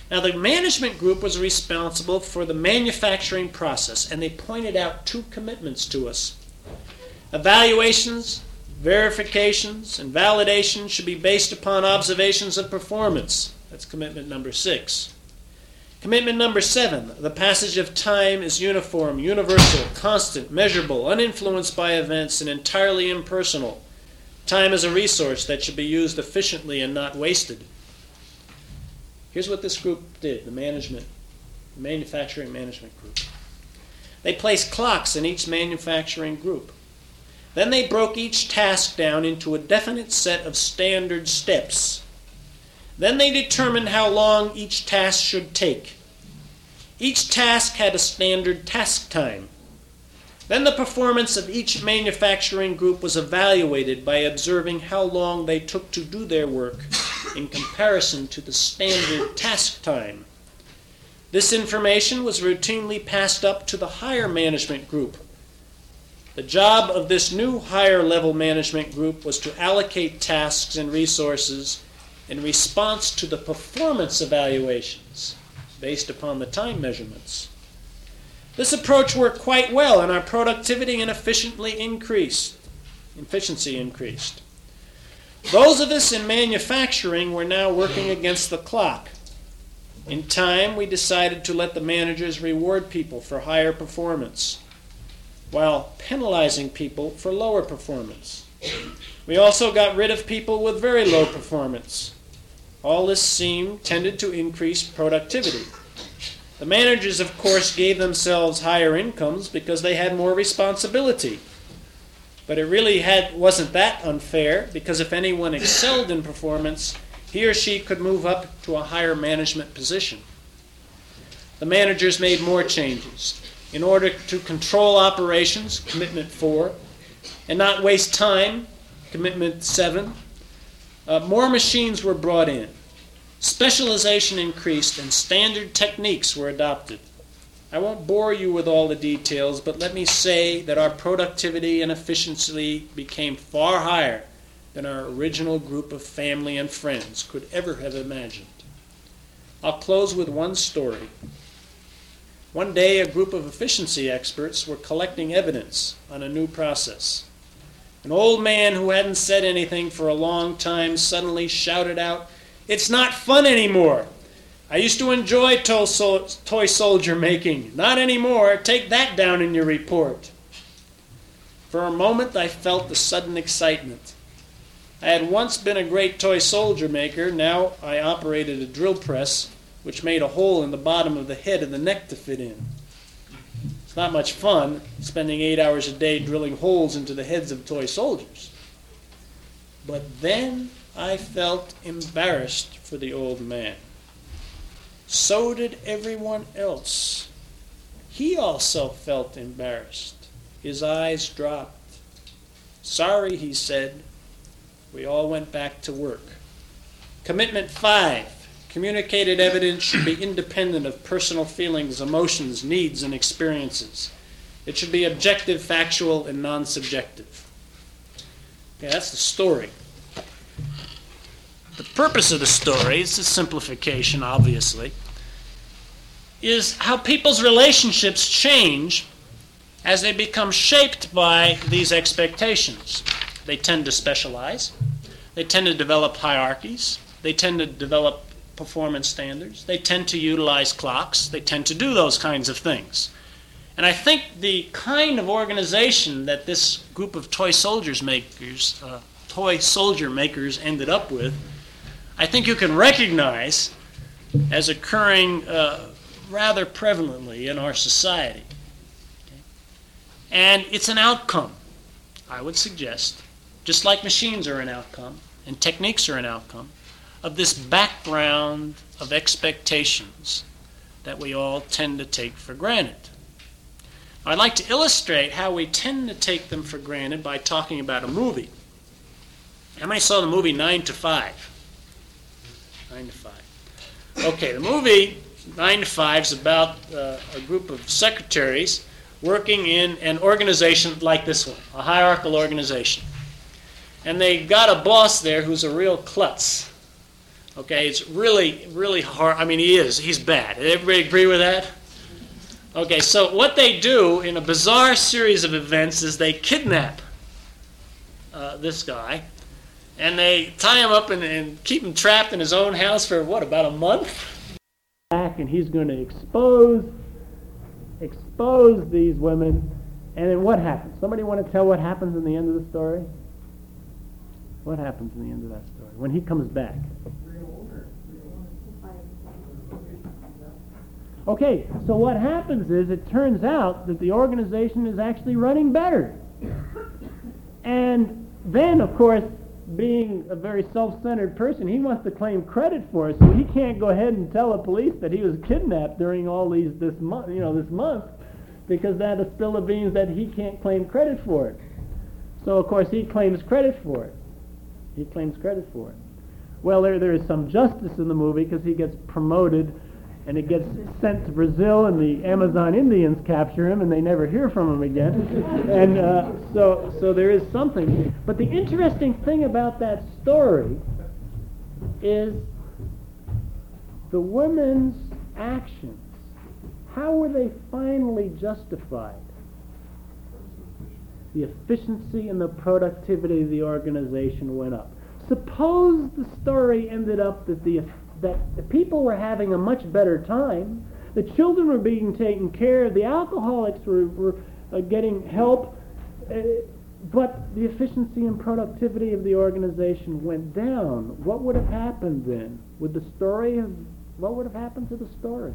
Now, the management group was responsible for the manufacturing process, and they pointed out 2 commitments to us. Evaluations, verifications, and validations should be based upon observations of performance. That's commitment number 6. Commitment number 7, the passage of time is uniform, universal, constant, measurable, uninfluenced by events, and entirely impersonal. Time is a resource that should be used efficiently and not wasted. Here's what this group did, the manufacturing management group. They placed clocks in each manufacturing group. Then they broke each task down into a definite set of standard steps. Then they determined how long each task should take. Each task had a standard task time. Then the performance of each manufacturing group was evaluated by observing how long they took to do their work in comparison to the standard task time. This information was routinely passed up to the higher management group. The job of this new higher level management group was to allocate tasks and resources in response to the performance evaluations based upon the time measurements. This approach worked quite well, and our productivity and efficiency increased. Those of us in manufacturing were now working against the clock. In time, we decided to let the managers reward people for higher performance, while penalizing people for lower performance. We also got rid of people with very low performance. All this tended to increase productivity. The managers, of course, gave themselves higher incomes because they had more responsibility. But it really wasn't that unfair, because if anyone excelled in performance, he or she could move up to a higher management position. The managers made more changes. In order to control operations, commitment 4, and not waste time, commitment 7, more machines were brought in. Specialization increased and standard techniques were adopted. I won't bore you with all the details, but let me say that our productivity and efficiency became far higher than our original group of family and friends could ever have imagined. I'll close with one story. One day, a group of efficiency experts were collecting evidence on a new process. An old man who hadn't said anything for a long time suddenly shouted out, "It's not fun anymore. I used to enjoy toy soldier making. Not anymore. Take that down in your report." For a moment, I felt the sudden excitement. I had once been a great toy soldier maker. Now I operated a drill press, which made a hole in the bottom of the head and the neck to fit in. It's not much fun spending 8 hours a day drilling holes into the heads of toy soldiers. But then I felt embarrassed for the old man. So did everyone else. He also felt embarrassed. His eyes dropped. "Sorry," he said. We all went back to work. Commitment 5. Communicated evidence should be independent of personal feelings, emotions, needs, and experiences. It should be objective, factual, and non-subjective. Okay, that's the story. The purpose of the story, it's a simplification, obviously, is how people's relationships change as they become shaped by these expectations. They tend to specialize. They tend to develop hierarchies. They tend to develop performance standards. They tend to utilize clocks. They tend to do those kinds of things. And I think the kind of organization that this group of toy soldier makers ended up with, I think you can recognize as occurring rather prevalently in our society. Okay? And it's an outcome, I would suggest, just like machines are an outcome and techniques are an outcome, of this background of expectations that we all tend to take for granted. I'd like to illustrate how we tend to take them for granted by talking about a movie. How many saw the movie 9 to 5? 9 to 5. Okay, the movie 9 to 5 is about a group of secretaries working in an organization like this one, a hierarchical organization. And they got a boss there who's a real klutz. Okay, it's really, really hard. I mean, he's bad. Did everybody agree with that? Okay, so what they do in a bizarre series of events is they kidnap this guy, and they tie him up and keep him trapped in his own house for, what, about a month? And he's going to expose these women, and then what happens? Somebody want to tell what happens in the end of the story? What happens in the end of that story when he comes back? Okay, so what happens is it turns out that the organization is actually running better. And then, of course, being a very self-centered person, he wants to claim credit for it, so he can't go ahead and tell the police that he was kidnapped during this month, because that is still a means that he can't claim credit for it. So, of course, he claims credit for it. Well, there is some justice in the movie because he gets promoted and it gets sent to Brazil, and the Amazon Indians capture him, and they never hear from him again. And so there is something. But the interesting thing about that story is the women's actions. How were they finally justified? The efficiency and the productivity of the organization went up. Suppose the story ended up that the people were having a much better time, the children were being taken care of, the alcoholics were getting help, but the efficiency and productivity of the organization went down. What would have happened then? What would have happened to the story?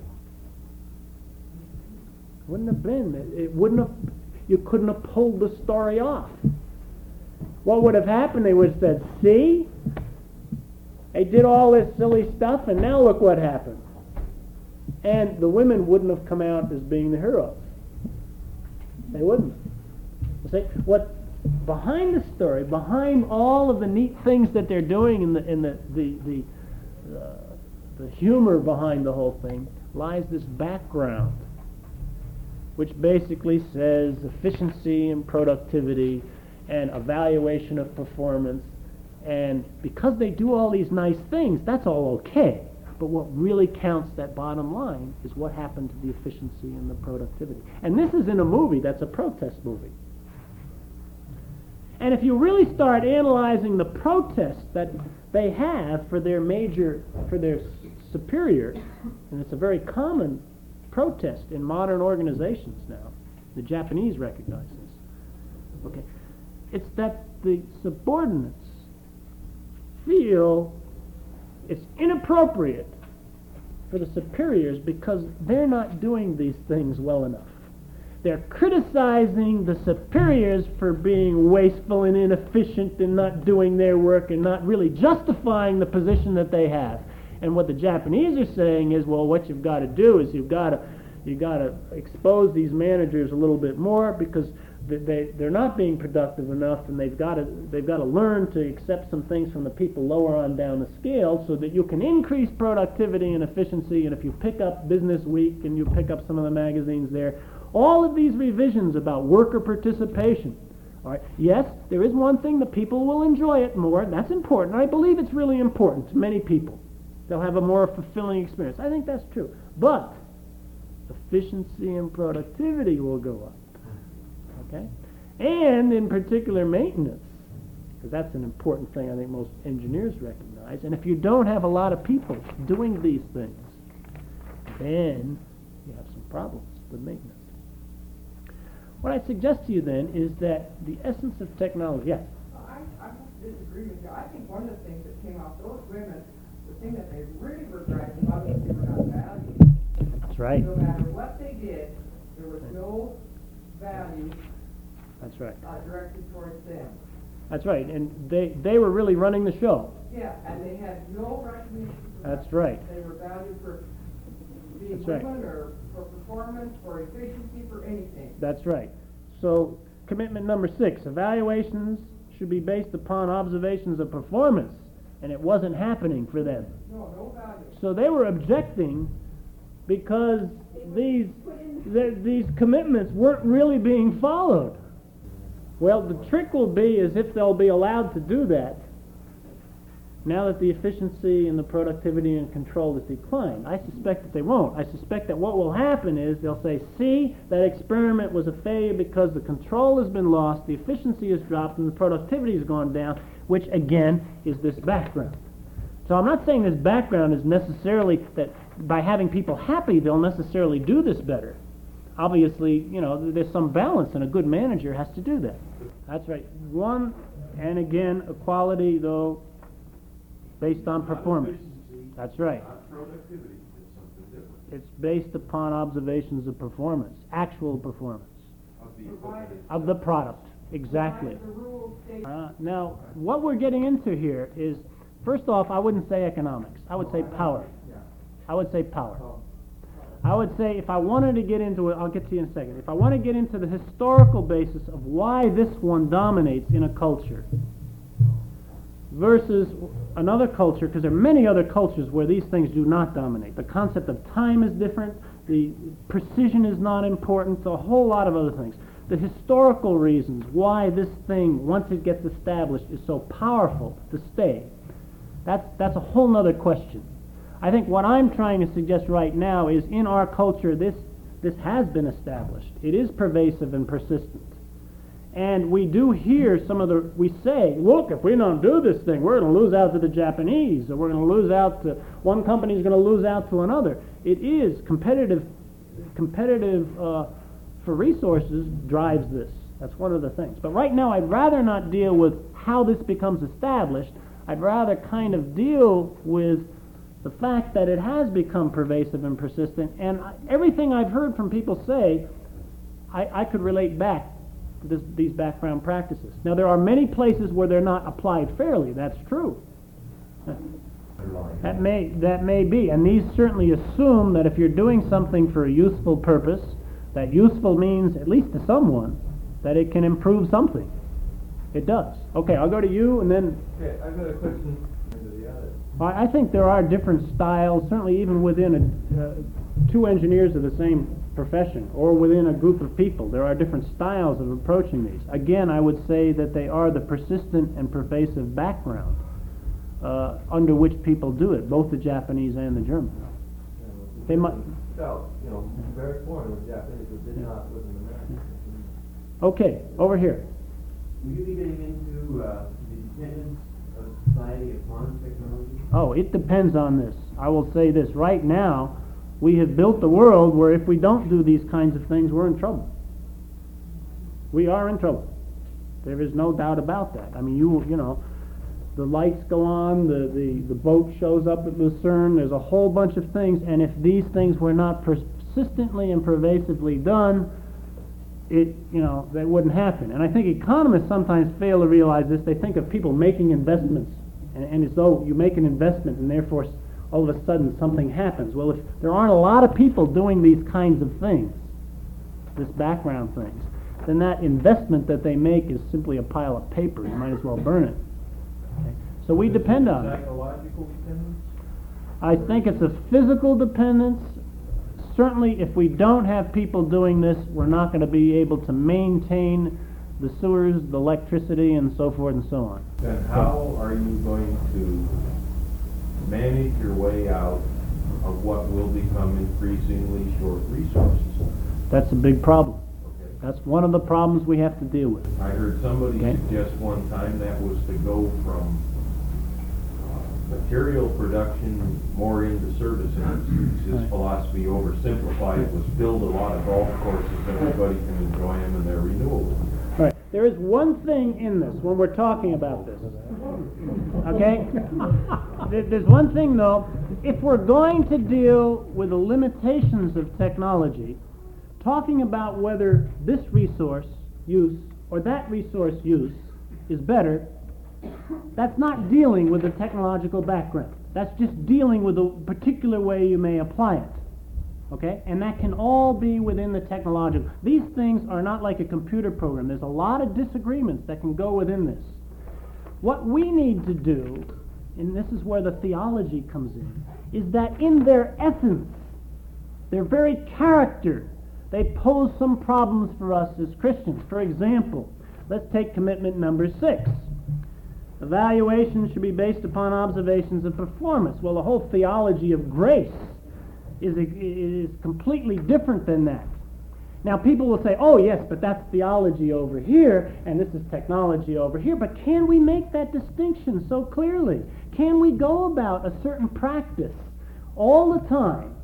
Wouldn't have been. It wouldn't have. You couldn't have pulled the story off. What would have happened? They would have said, "See, they did all this silly stuff, and now look what happened." And the women wouldn't have come out as being the heroes. They wouldn't. You see, what behind the story, behind all of the neat things that they're doing, in the humor behind the whole thing, lies this background, which basically says efficiency and productivity and evaluation of performance. And because they do all these nice things, that's all okay. But what really counts, that bottom line, is what happened to the efficiency and the productivity. And this is in a movie that's a protest movie. And if you really start analyzing the protests that they have for their superior, and it's a very common protest in modern organizations now, the Japanese recognize this. Okay, it's that the subordinates feel it's inappropriate for the superiors because they're not doing these things well enough. They're criticizing the superiors for being wasteful and inefficient and not doing their work and not really justifying the position that they have. And what the Japanese are saying is, well, what you've got to do is you've got to expose these managers a little bit more because they're not being productive enough, and they've got to learn to accept some things from the people lower on down the scale so that you can increase productivity and efficiency. And if you pick up Business Week and you pick up some of the magazines there, all of these revisions about worker participation. All right, yes, there is one thing, the people will enjoy it more. That's important. I believe it's really important to many people. They'll have a more fulfilling experience. I think that's true. But efficiency and productivity will go up. Okay? And in particular maintenance, because that's an important thing I think most engineers recognize. And if you don't have a lot of people doing these things, then you have some problems with maintenance. What I suggest to you then is that the essence of technology, yes? I disagree with you. I think one of the things that came out, those women, the thing that they really were griping about is they were not valued. That's right. No matter what they did, there was no value That's right. directed towards them. That's right. And they were really running the show. Yeah, and they had no recognition for That's that. right. They were valued for being That's right. women or for performance, for efficiency, for anything. That's right. So commitment number 6, evaluations should be based upon observations of performance, and it wasn't happening for them. No value. So they were objecting because these commitments weren't really being followed. Well, the trick will be is if they'll be allowed to do that, now that the efficiency and the productivity and control has declined? I suspect that they won't. I suspect that what will happen is they'll say, see, that experiment was a failure because the control has been lost, the efficiency has dropped, and the productivity has gone down, which again is this background. So I'm not saying this background is necessarily that by having people happy they'll necessarily do this better. Obviously, there's some balance, and a good manager has to do that. That's right. One, and again, equality, though, based on performance. That's right. Not productivity, it's something different. It's based upon observations of performance, actual performance of the product. Exactly. The rules state Now, what we're getting into here is, first off, I wouldn't say economics. I would say power. I would say power. I would say if I wanted to get into it, I'll get to you in a second. If I want to get into the historical basis of why this one dominates in a culture versus another culture, because there are many other cultures where these things do not dominate. The concept of time is different, the precision is not important, a whole lot of other things. The historical reasons why this thing, once it gets established, is so powerful to stay, that's a whole other question. I think what I'm trying to suggest right now is in our culture this has been established. It is pervasive and persistent. And we do hear we say, look, if we don't do this thing, we're going to lose out to the Japanese, or we're going to lose out to, one company is going to lose out to another. It is competitive for resources drives this. That's one of the things. But right now I'd rather not deal with how this becomes established. I'd rather kind of deal with the fact that it has become pervasive and persistent, and everything I've heard from people say, I could relate back to these background practices. Now, there are many places where they're not applied fairly. That's true. That may be, and these certainly assume that if you're doing something for a useful purpose, that useful means, at least to someone, that it can improve something. It does. Okay, I'll go to you, and then... Okay, I've got a question to the other. I think there are different styles, certainly even within two engineers of the same profession, or within a group of people. There are different styles of approaching these. Again, I would say that they are the persistent and pervasive background under which people do it, both the Japanese and the Germans. They might... felt, very foreign with Japanese, but did not live in America. Okay, over here. Will you be getting into the dependence of society upon technology? Oh, it depends on this. I will say this. Right now, we have built the world where if we don't do these kinds of things, we're in trouble. We are in trouble. There is no doubt about that. I mean, the lights go on, the boat shows up at Lucerne, there's a whole bunch of things, and if these things were not persistently and pervasively done, that wouldn't happen. And I think economists sometimes fail to realize this. They think of people making investments, and as though you make an investment and therefore all of a sudden something happens. Well, if there aren't a lot of people doing these kinds of things, this background things, then that investment that they make is simply a pile of paper. You might as well burn it. Okay? So we depend on it. Psychological dependence? I think it's a physical dependence. Certainly, if we don't have people doing this, we're not going to be able to maintain the sewers, the electricity, and so forth and so on. Then how are you going to manage your way out of what will become increasingly short resources? That's a big problem. Okay. That's one of the problems we have to deal with. I heard somebody Okay. suggest one time that was to go from material production more into service industries. His Right. philosophy, oversimplified, was build a lot of golf courses and everybody can enjoy them and they're renewable. All right. There is one thing in this when we're talking about this. Okay? There's one thing, though. If we're going to deal with the limitations of technology, talking about whether this resource use or that resource use is better, that's not dealing with the technological background. That's just dealing with the particular way you may apply it. Okay? And that can all be within the technological. These things are not like a computer program. There's a lot of disagreements that can go within this. What we need to do, and this is where the theology comes in, is that in their essence, their very character, they pose some problems for us as Christians. For example, let's take commitment number 6. Evaluation should be based upon observations of performance. Well, the whole theology of grace is completely different than that. Now, people will say, oh, yes, but that's theology over here, and this is technology over here. But can we make that distinction so clearly? Can we go about a certain practice all the time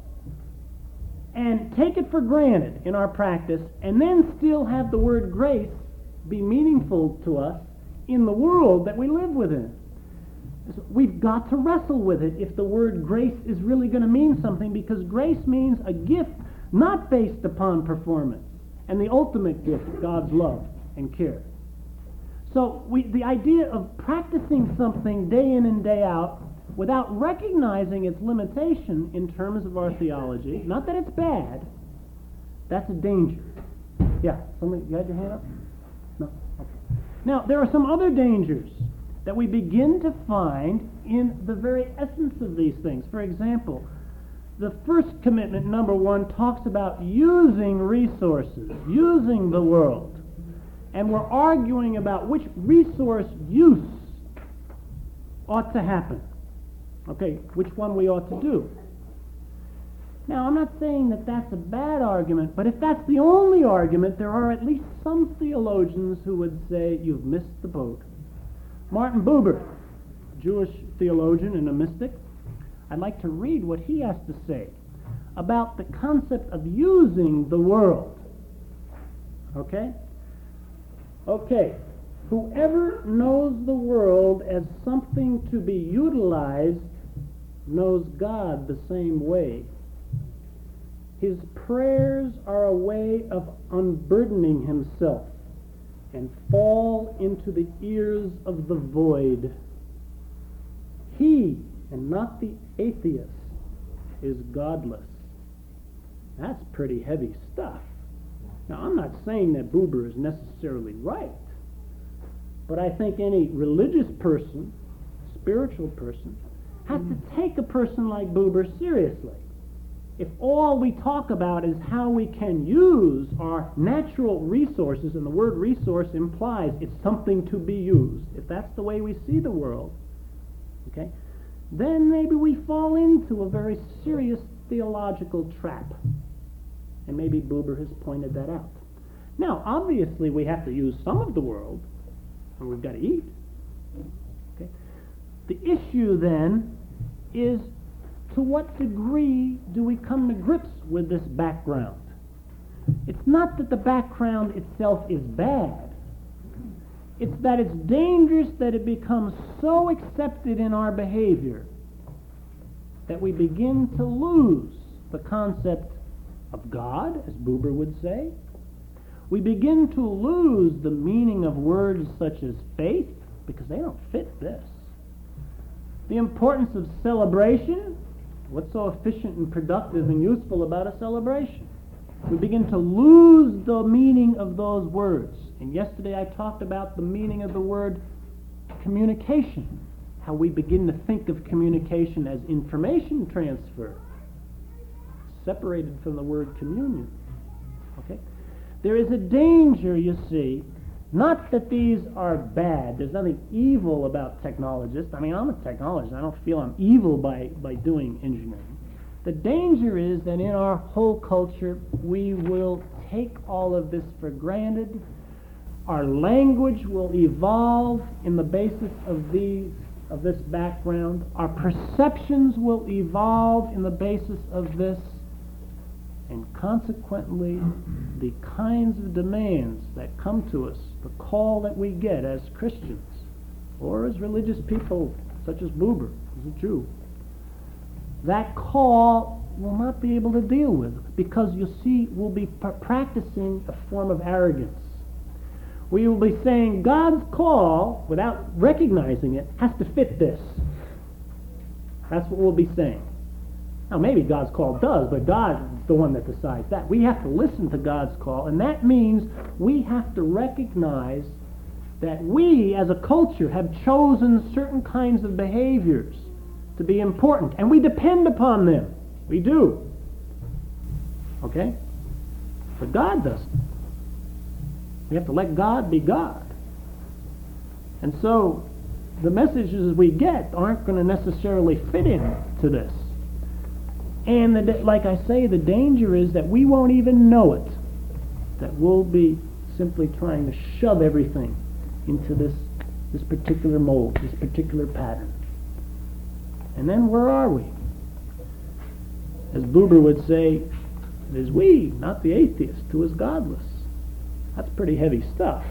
and take it for granted in our practice, and then still have the word grace be meaningful to us in the world that we live within? We've got to wrestle with it if the word grace is really going to mean something, because grace means a gift not based upon performance, and the ultimate gift, God's love and care. So the idea of practicing something day in and day out without recognizing its limitation in terms of our theology, not that it's bad, that's a danger. Yeah, somebody, you had your hand up? No? Okay. Now, there are some other dangers that we begin to find in the very essence of these things. For example, the first commitment, number 1, talks about using resources, using the world. And we're arguing about which resource use ought to happen. Okay, which one we ought to do. Now, I'm not saying that that's a bad argument, but if that's the only argument, there are at least some theologians who would say you've missed the boat. Martin Buber, Jewish theologian and a mystic, I'd like to read what he has to say about the concept of using the world. Okay? Okay. Whoever knows the world as something to be utilized knows God the same way. His prayers are a way of unburdening himself and fall into the ears of the void. He, and not the atheist, is godless. That's pretty heavy stuff. Now, I'm not saying that Buber is necessarily right, but I think any religious person, spiritual person, has to take a person like Buber seriously. If all we talk about is how we can use our natural resources, and the word resource implies it's something to be used, if that's the way we see the world, okay, then maybe we fall into a very serious theological trap. And maybe Buber has pointed that out. Now, obviously, we have to use some of the world, and we've got to eat. Okay? The issue then is, to what degree do we come to grips with this background? It's not that the background itself is bad. It's that it's dangerous that it becomes so accepted in our behavior that we begin to lose the concept of God, as Buber would say. We begin to lose the meaning of words such as faith, because they don't fit this. The importance of celebration. What's so efficient and productive and useful about a celebration? We begin to lose the meaning of those words. And yesterday I talked about the meaning of the word communication, how we begin to think of communication as information transfer, separated from the word communion. Okay? There is a danger, you see, not that these are bad. There's nothing evil about technologists. I mean, I'm a technologist. I don't feel I'm evil by doing engineering. The danger is that in our whole culture, we will take all of this for granted. Our language will evolve in the basis of this background. Our perceptions will evolve in the basis of this. And consequently, the kinds of demands that come to us, the call that we get as Christians, or as religious people such as Buber, who's a Jew, that call will not be able to deal with, because you see, we'll be practicing a form of arrogance. We will be saying God's call, without recognizing it, has to fit this. That's what we'll be saying. Now, maybe God's call does, but God is the one that decides that. We have to listen to God's call, and that means we have to recognize that we, as a culture, have chosen certain kinds of behaviors to be important, and we depend upon them. We do. Okay? But God doesn't. We have to let God be God. And so, the messages we get aren't going to necessarily fit into this. And like I say, the danger is that we won't even know it, that we'll be simply trying to shove everything into this particular mold, this particular pattern. And then where are we? As Buber would say, it is we, not the atheist, who is godless. That's pretty heavy stuff.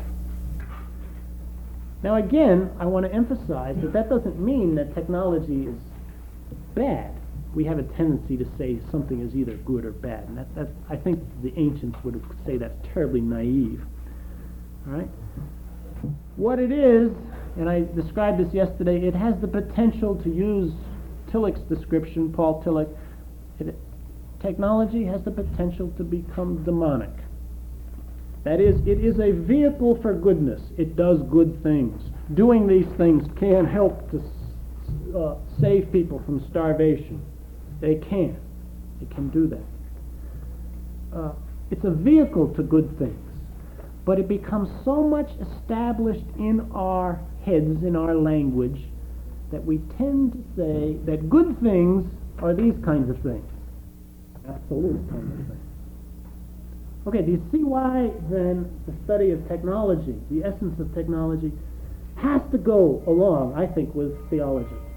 Now again, I want to emphasize that doesn't mean that technology is bad. We have a tendency to say something is either good or bad, and that I think the ancients would say that's terribly naive. All right? What it is, and I described this yesterday, it has the potential, to use Tillich's description, Paul Tillich, technology has the potential to become demonic. That is, it is a vehicle for goodness. It does good things. Doing these things can help to save people from starvation. They can. It can do that. It's a vehicle to good things. But it becomes so much established in our heads, in our language, that we tend to say that good things are these kinds of things. Absolute kinds of things. Okay, do you see why then the study of technology, the essence of technology, has to go along, I think, with theology?